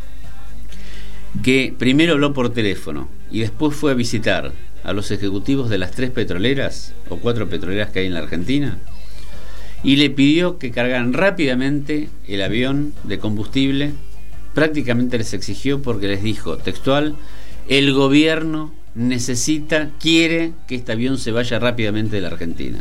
que primero habló por teléfono y después fue a visitar a los ejecutivos de las tres petroleras o cuatro petroleras que hay en la Argentina y le pidió que cargaran rápidamente el avión de combustible. Prácticamente les exigió, porque les dijo textual, el gobierno necesita, quiere que este avión se vaya rápidamente de la Argentina.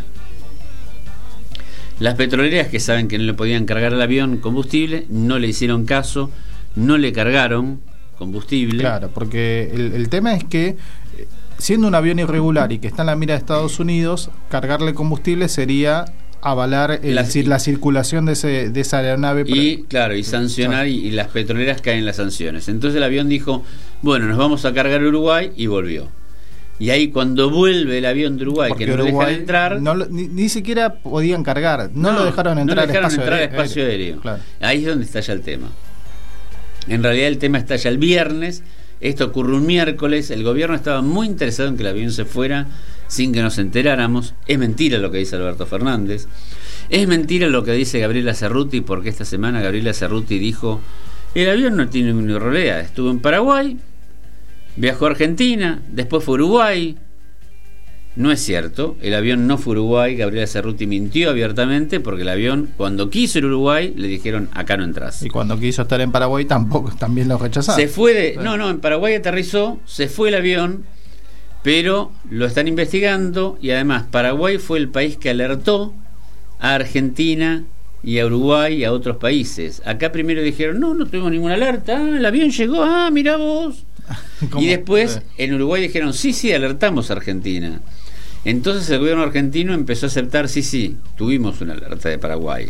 Las petroleras, que saben que no le podían cargar al avión combustible, no le hicieron caso, no le cargaron combustible. Claro, porque el, el tema es que siendo un avión irregular y que está en la mira de Estados Unidos, cargarle combustible sería avalar el, la, la circulación de, ese, de esa aeronave. Y claro, y sancionar, y, y las petroleras caen en las sanciones. Entonces el avión dijo, bueno, nos vamos a cargar a Uruguay, y volvió. Y ahí cuando vuelve el avión de Uruguay, porque que no Uruguay lo dejan entrar, no, ni, ni siquiera podían cargar, no, no lo dejaron entrar, no lo dejaron espacio entrar aéreo, al espacio aéreo, aéreo. Claro. Ahí es donde estalla el tema. En realidad el tema estalla el viernes. Esto ocurre un miércoles. El gobierno estaba muy interesado en que el avión se fuera sin que nos enteráramos. Es mentira lo que dice Alberto Fernández. Es mentira lo que dice Gabriela Cerruti, porque esta semana Gabriela Cerruti dijo, el avión no tiene ninguna irregularidad. Estuvo en Paraguay, viajó a Argentina, después fue a Uruguay. No es cierto, el avión no fue a Uruguay. Gabriela Cerruti mintió abiertamente, porque el avión, cuando quiso ir a Uruguay, le dijeron, acá no entras. Y cuando quiso estar en Paraguay tampoco, también lo rechazaron. Se fue de, no, no, en Paraguay aterrizó, se fue el avión, pero lo están investigando, y además Paraguay fue el país que alertó a Argentina y a Uruguay y a otros países. Acá primero dijeron, no, no tuvimos ninguna alerta, ah, el avión llegó, ah, mirá vos. Y después en Uruguay dijeron, sí, sí, alertamos a Argentina. Entonces el gobierno argentino empezó a aceptar, sí, sí, tuvimos una alerta de Paraguay.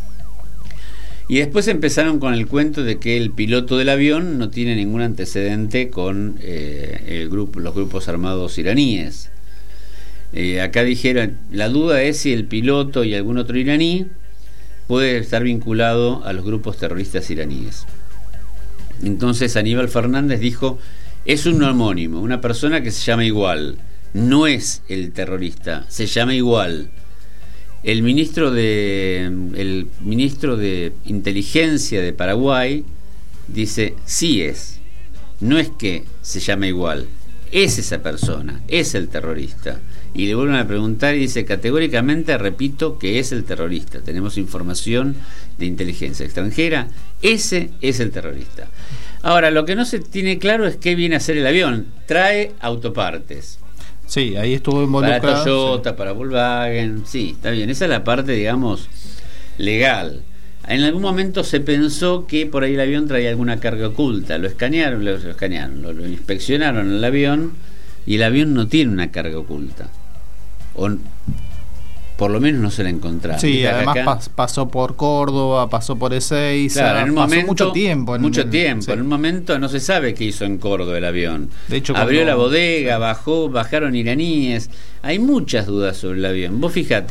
Y después empezaron con el cuento de que el piloto del avión no tiene ningún antecedente con eh, el grupo, los grupos armados iraníes. Eh, acá dijeron, la duda es si el piloto y algún otro iraní puede estar vinculado a los grupos terroristas iraníes. Entonces Aníbal Fernández dijo, es un homónimo, una persona que se llama igual. No es el terrorista, se llama igual. El ministro de el ministro de Inteligencia de Paraguay dice, sí es. No es que se llama igual, es esa persona, es el terrorista. Y le vuelven a preguntar y dice, categóricamente repito que es el terrorista. Tenemos información de inteligencia extranjera, ese es el terrorista. Ahora, lo que no se tiene claro es qué viene a hacer el avión. Trae autopartes. Sí, ahí estuvo involucrado. Para Toyota, sí. Para Volkswagen, sí, está bien. Esa es la parte, digamos, legal. En algún momento se pensó que por ahí el avión traía alguna carga oculta. Lo escanearon, lo, lo escanearon, lo, lo inspeccionaron el avión, y el avión no tiene una carga oculta. O por lo menos no se la encontraron. Sí, además acá pasó por Córdoba, pasó por Ezeiza, claro, en un pasó momento, mucho tiempo. En mucho el, tiempo. Sí. En un momento no se sabe qué hizo en Córdoba el avión. De hecho, abrió cuando, la bodega, sí. bajó, bajaron iraníes. Hay muchas dudas sobre el avión. Vos fíjate,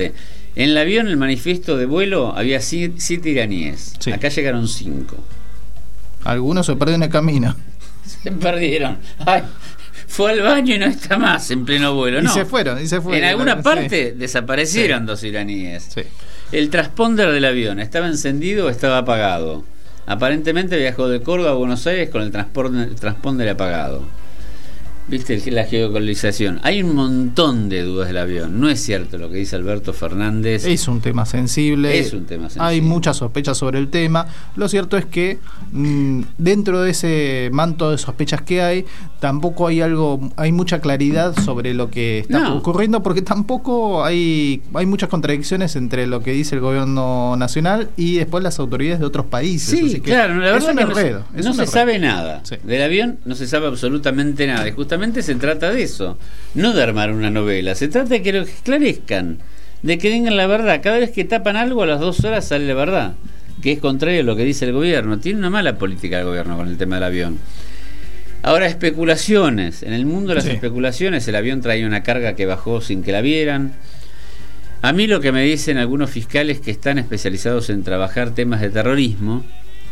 En el avión, el manifiesto de vuelo, había siete iraníes. Sí. Acá llegaron cinco. Algunos se perdieron el camino. Se perdieron. Ay, fue al baño y no está más en pleno vuelo. Y no. se fueron, y se fueron. En alguna parte sí. desaparecieron sí. dos iraníes. Sí. El transponder del avión, ¿estaba encendido o estaba apagado? Aparentemente viajó de Córdoba a Buenos Aires con el transponder, transponder apagado. ¿Viste la geolocalización? Hay un montón de dudas del avión. No es cierto lo que dice Alberto Fernández. Es un tema sensible. Es un tema sensible. Hay muchas sospechas sobre el tema. Lo cierto es que mmm, dentro de ese manto de sospechas que hay, tampoco hay algo, hay mucha claridad sobre lo que está no. ocurriendo, porque tampoco hay, hay muchas contradicciones entre lo que dice el gobierno nacional y después las autoridades de otros países. Sí, Así que claro, la verdad es un que enredo, no se, no se sabe nada. Sí. Del avión no se sabe absolutamente nada. Y justamente se trata de eso, no de armar una novela, se trata de que lo esclarezcan, de que digan la verdad. Cada vez que tapan algo, a las dos horas sale la verdad, que es contrario a lo que dice el gobierno. Tiene una mala política el gobierno con el tema del avión. Ahora, especulaciones. En el mundo de las sí. especulaciones, el avión traía una carga que bajó sin que la vieran. A mí lo que me dicen algunos fiscales que están especializados en trabajar temas de terrorismo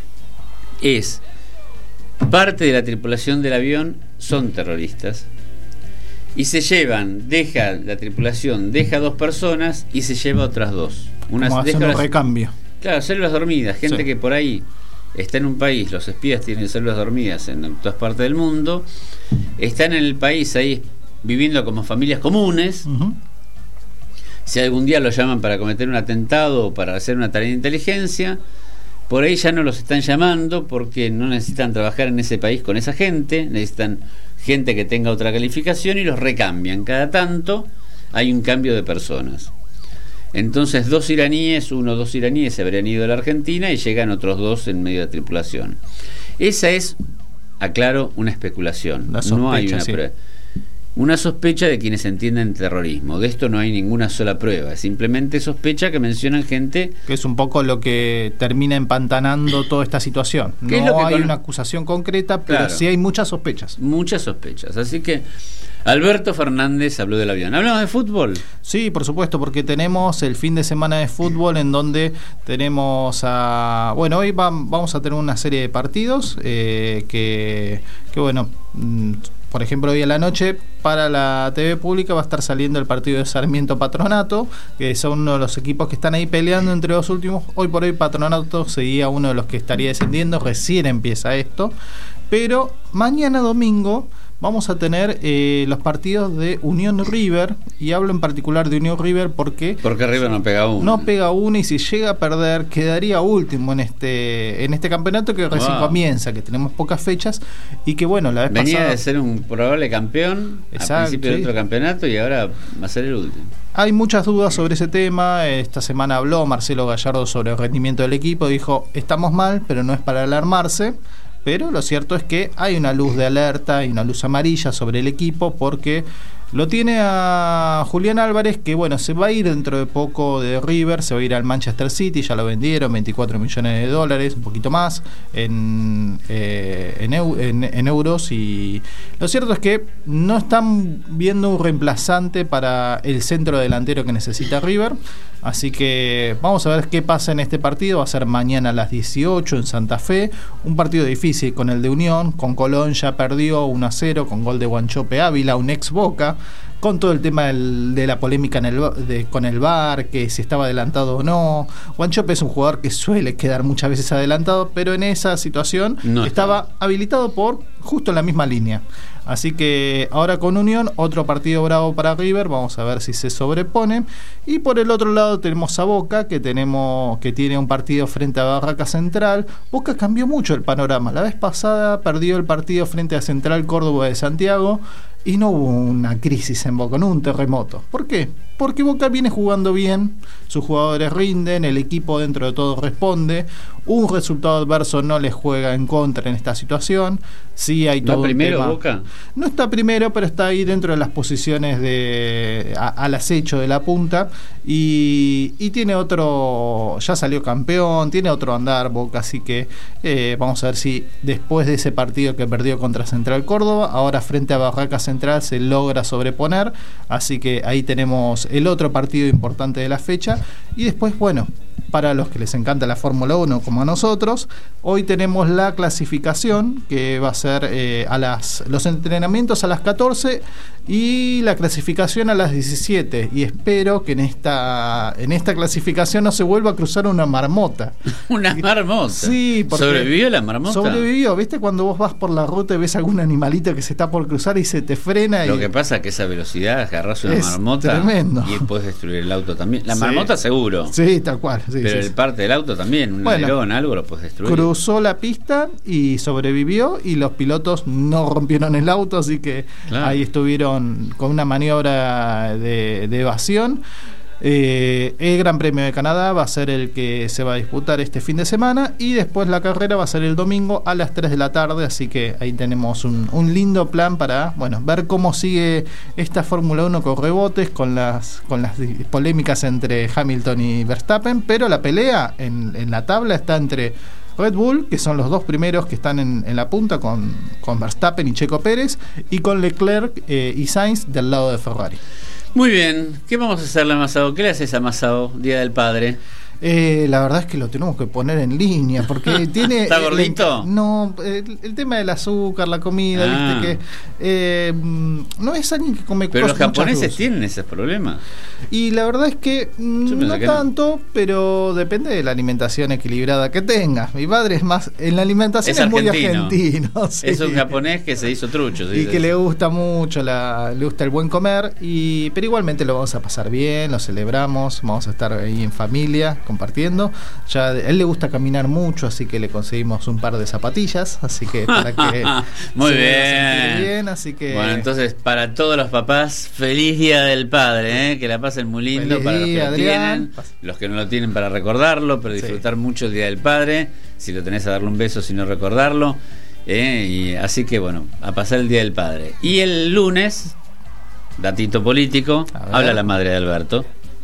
es: parte de la tripulación del avión son terroristas y se llevan, deja la tripulación, deja dos personas y se lleva otras dos. Unas Como hacen un recambio. Claro, células dormidas, gente sí. que por ahí está en un país, los espías tienen células dormidas en todas partes del mundo, están en el país ahí viviendo como familias comunes. Uh-huh. Si algún día los llaman para cometer un atentado o para hacer una tarea de inteligencia, por ahí ya no los están llamando porque no necesitan trabajar en ese país con esa gente, necesitan gente que tenga otra calificación y los recambian. Cada tanto hay un cambio de personas. Entonces dos iraníes, uno o dos iraníes se habrían ido a la Argentina y llegan otros dos en medio de la tripulación. Esa es, aclaro, una especulación. La sospecha, no hay una sí. prueba. Una sospecha de quienes entienden terrorismo. De esto no hay ninguna sola prueba. Simplemente sospecha que mencionan gente... Que es un poco lo que termina empantanando toda esta situación. No hay con... una acusación concreta, pero claro, sí hay muchas sospechas. Muchas sospechas. Así que Alberto Fernández habló del avión. ¿Hablamos de fútbol? Sí, por supuesto, porque tenemos el fin de semana de fútbol en donde tenemos a... Bueno, hoy va, vamos a tener una serie de partidos eh, que, que, bueno... Mmm, por ejemplo, hoy a la noche para la T V pública va a estar saliendo el partido de Sarmiento Patronato, que son uno de los equipos que están ahí peleando entre los últimos. Hoy por hoy Patronato sería uno de los que estaría descendiendo, recién empieza esto. Pero mañana domingo vamos a tener eh, los partidos de Unión River, y hablo en particular de Unión River porque... Porque River no pega uno. No pega uno, y si llega a perder quedaría último en este en este campeonato que recién wow. comienza, que tenemos pocas fechas, y que bueno, la vez Venía pasada... de ser un probable campeón Exacto, al principio sí. de otro campeonato, y ahora va a ser el último. Hay muchas dudas sobre ese tema. Esta semana habló Marcelo Gallardo sobre el rendimiento del equipo, dijo, estamos mal, pero no es para alarmarse. Pero lo cierto es que hay una luz de alerta y una luz amarilla sobre el equipo, porque lo tiene a Julián Álvarez, que bueno, se va a ir dentro de poco de River, se va a ir al Manchester City, ya lo vendieron, veinticuatro millones de dólares, un poquito más en, eh, en, eu, en, en euros, y lo cierto es que no están viendo un reemplazante para el centro delantero que necesita River, así que vamos a ver qué pasa en este partido. Va a ser mañana a las dieciocho en Santa Fe, un partido difícil con el de Unión, con Colón ya perdió uno a cero con gol de Guanchope Ávila, un ex Boca, con todo el tema del, de la polémica en el, de, con el V A R, que si estaba adelantado o no. Guanchope es un jugador que suele quedar muchas veces adelantado, pero en esa situación no estaba está. habilitado por justo en la misma línea. Así que ahora con Unión, otro partido bravo para River, vamos a ver si se sobrepone. Y por el otro lado tenemos a Boca, que tenemos que tiene un partido frente a Barraca Central. Boca cambió mucho el panorama. La vez pasada perdió el partido frente a Central Córdoba de Santiago, y no hubo una crisis en Boca, no un terremoto. ¿Por qué? Porque Boca viene jugando bien, sus jugadores rinden, el equipo dentro de todo responde, un resultado adverso no les juega en contra en esta situación. Sí hay todo ¿No un primero tema. Boca? No está primero, pero está ahí dentro de las posiciones de a, al acecho de la punta, y, y tiene otro, ya salió campeón, tiene otro andar Boca, así que eh, vamos a ver si después de ese partido que perdió contra Central Córdoba, ahora frente a Barraca Central se logra sobreponer. Así que ahí tenemos es el otro partido importante de la fecha. Y después, bueno, para los que les encanta la Fórmula uno como a nosotros, hoy tenemos la clasificación que va a ser eh, a las los entrenamientos a las catorce y la clasificación a las diecisiete, y espero que en esta en esta clasificación no se vuelva a cruzar una marmota. ¿Una marmota? Sí, porque ¿sobrevivió la marmota? Sobrevivió, ¿viste? Cuando vos vas por la ruta y ves algún animalito que se está por cruzar y se te frena. Lo y... que pasa es que esa velocidad, agarrás una es marmota tremendo. Y puedes destruir el auto también. La Sí. marmota seguro. Sí, tal cual. Sí, pero sí, el sí. parte del auto también, un Bueno, alerón, algo lo puedes destruir. Cruzó la pista y sobrevivió, y los pilotos no rompieron el auto, así que Claro. ahí estuvieron con una maniobra de, de evasión. Eh, el Gran Premio de Canadá va a ser el que se va a disputar este fin de semana, y después la carrera va a ser el domingo a las tres de la tarde, así que ahí tenemos un, un lindo plan para, bueno, ver cómo sigue esta Fórmula uno con rebotes, con las con las polémicas entre Hamilton y Verstappen, pero la pelea en, en la tabla está entre Red Bull, que son los dos primeros que están en, en la punta con, con Verstappen y Checo Pérez, y con Leclerc eh, y Sainz del lado de Ferrari. Muy bien, ¿qué vamos a hacerle a Masao? ¿Qué le haces a Masao, Día del Padre? Eh, la verdad es que lo tenemos que poner en línea porque tiene... ¿Está eh, gordito? le- no, el, el tema del azúcar, la comida, Ah. viste que eh, mm, no es alguien que come Pero los cosas, muchas japoneses dulces. tienen esos problemas. Y la verdad es que mm, Yo pensé no que no. tanto, pero depende de la alimentación equilibrada que tenga. Mi padre es más, en la alimentación es, Es muy argentino. argentino. Sí. Es un japonés que se hizo trucho. Y que le gusta mucho, la, le gusta el buen comer, y pero igualmente lo vamos a pasar bien, lo celebramos, vamos a estar ahí en familia compartiendo. Ya a él le gusta caminar mucho, así que le conseguimos un par de zapatillas, así que para que Muy se bien. pueda sentir bien, así que Bueno, entonces, para todos los papás, feliz Día del Padre, ¿eh? Que la pasen muy lindo. Feliz Para los que día, lo Adrián. tienen, los que no lo tienen, para recordarlo, pero disfrutar mucho el Día del Padre. Si lo tenés, a darle un beso, si no, recordarlo. ¿eh? Y así que, bueno, a pasar el Día del Padre. Y el lunes, datito político, ver. habla la madre de Alberto.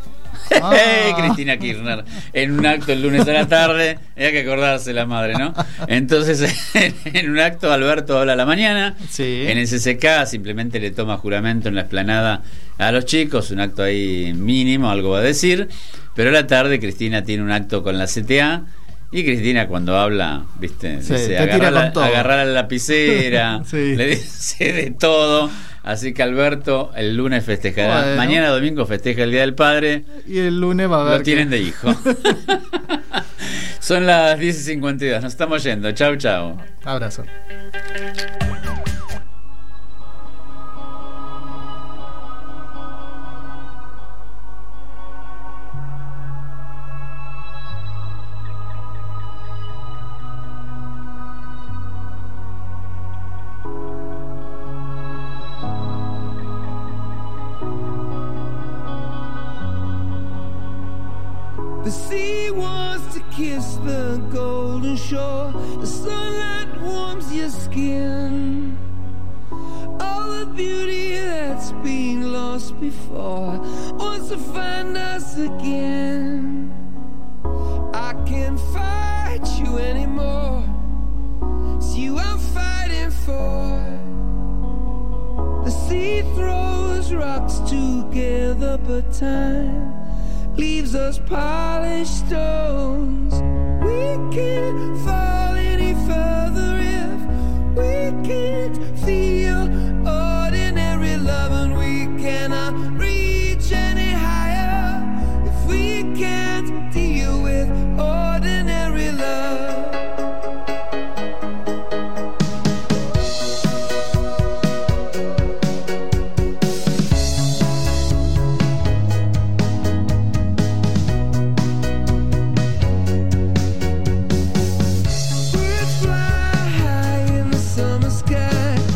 Ah. ¡Hey, Cristina Kirchner! En un acto el lunes a la tarde, hay que acordarse la madre, ¿no? Entonces, en un acto Alberto habla a la mañana, Sí. en el C C K simplemente le toma juramento en la explanada a los chicos, un acto ahí mínimo, algo va a decir, pero a la tarde Cristina tiene un acto con la C T A, y Cristina cuando habla, viste, Sí, dice, te agarrar tira la, con todo. agarrar la lapicera, Sí. le dice de todo. Así que Alberto el lunes festejará. Bueno. Mañana domingo festeja el Día del Padre. y el lunes va a ver Lo tienen que- de hijo. Son las diez y cincuenta y dos. Nos estamos yendo. Chau, chau. Abrazo. The sea wants to kiss the golden shore. The sunlight warms your skin. All the beauty that's been lost before wants to find us again. I can't fight you anymore. It's you I'm fighting for. The sea throws rocks together, but time leaves us polished stones. We can't fall any further if we can't feel ordinary love, and we cannot reach any higher if we can't deal with ordinary love. Birds fly high in the summer sky.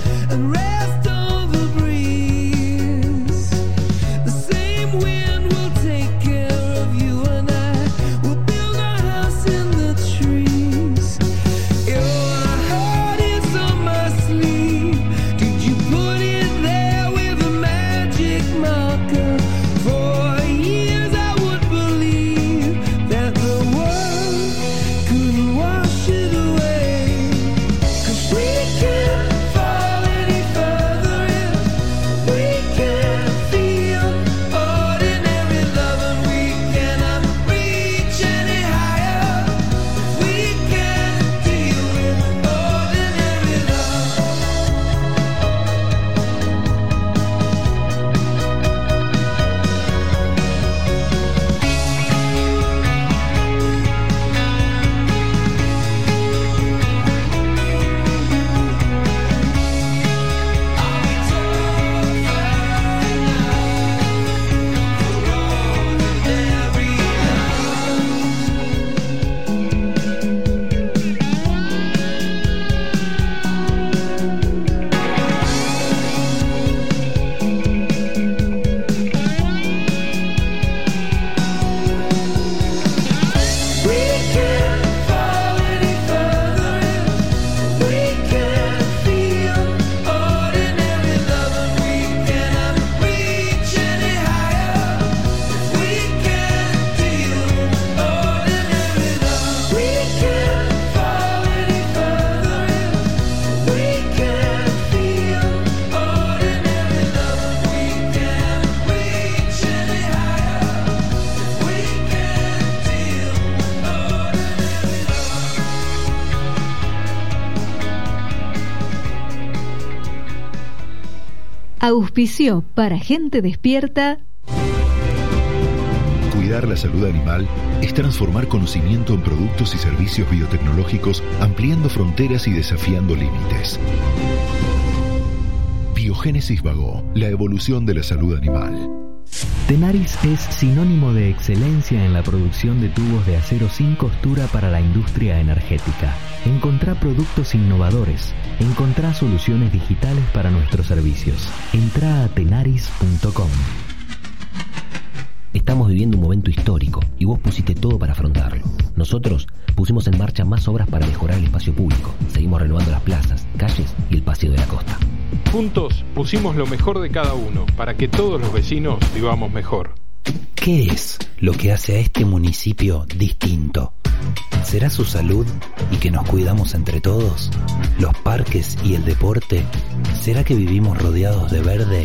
Auspició para gente despierta. Cuidar la salud animal es transformar conocimiento en productos y servicios biotecnológicos, ampliando fronteras y desafiando límites. Biogénesis Vago, la evolución de la salud animal. Tenaris es sinónimo de excelencia en la producción de tubos de acero sin costura para la industria energética. Encontrá productos innovadores. Encontrá soluciones digitales para nuestros servicios. Entrá a tenaris punto com. Estamos viviendo un momento histórico y vos pusiste todo para afrontarlo. Nosotros pusimos en marcha más obras para mejorar el espacio público. Seguimos renovando las plazas, calles y el paseo de la costa. Juntos pusimos lo mejor de cada uno para que todos los vecinos vivamos mejor. ¿Qué es lo que hace a este municipio distinto? ¿Será su salud y que nos cuidamos entre todos? ¿Los parques y el deporte? ¿Será que vivimos rodeados de verde?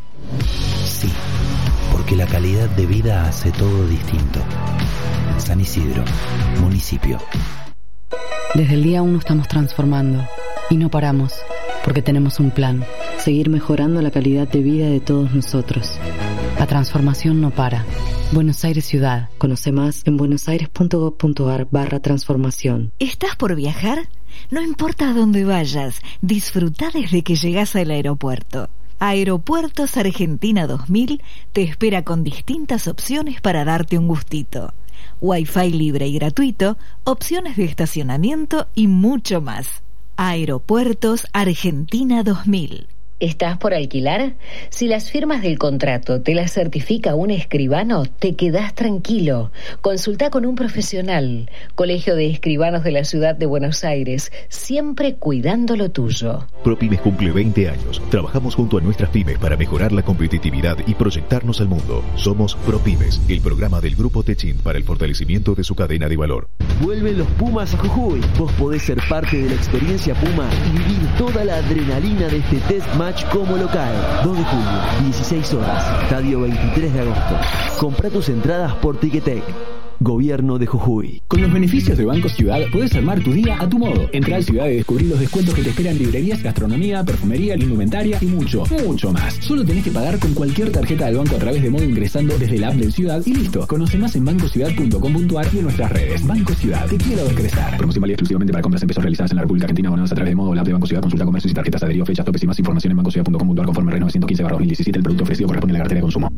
Sí, porque la calidad de vida hace todo distinto. San Isidro, municipio. Desde el día uno estamos transformando y no paramos, porque tenemos un plan: seguir mejorando la calidad de vida de todos nosotros. La transformación no para. Buenos Aires Ciudad. Conoce más en buenosaires.gov.ar barra transformación. ¿Estás por viajar? No importa a dónde vayas, disfruta desde que llegás al aeropuerto. Aeropuertos Argentina dos mil te espera con distintas opciones para darte un gustito. Wi-Fi libre y gratuito, opciones de estacionamiento y mucho más. Aeropuertos Argentina dos mil. ¿Estás por alquilar? Si las firmas del contrato te las certifica un escribano, te quedás tranquilo. Consulta con un profesional. Colegio de Escribanos de la Ciudad de Buenos Aires, siempre cuidando lo tuyo. ProPymes cumple veinte años. Trabajamos junto a nuestras pymes para mejorar la competitividad y proyectarnos al mundo. Somos ProPymes, el programa del Grupo Techint para el fortalecimiento de su cadena de valor. Vuelven los Pumas a Jujuy. Vos podés ser parte de la experiencia Puma y vivir toda la adrenalina de este test match como local. dos de julio, dieciséis horas, estadio veintitrés de agosto. Comprá tus entradas por Ticketek. Gobierno de Jujuy. Con los beneficios de Banco Ciudad puedes armar tu día a tu modo. Entra al Ciudad y descubrir los descuentos que te esperan en librerías, gastronomía, perfumería, indumentaria y mucho, mucho más. Solo tenés que pagar con cualquier tarjeta del banco a través de modo ingresando desde la app del Ciudad y listo. Conoce más en banco ciudad punto com punto ar y en nuestras redes. Banco Ciudad, te quiero ver crecer. Promoción válida exclusivamente para compras en pesos realizadas en la República Argentina, abonadas a través de modo la app de Banco Ciudad. Consulta comercios y tarjetas adherido, fechas, topes y más información en banco ciudad punto com punto ar conforme R novecientos quince barra dos mil diecisiete. El producto ofrecido corresponde a la cartera de consumo.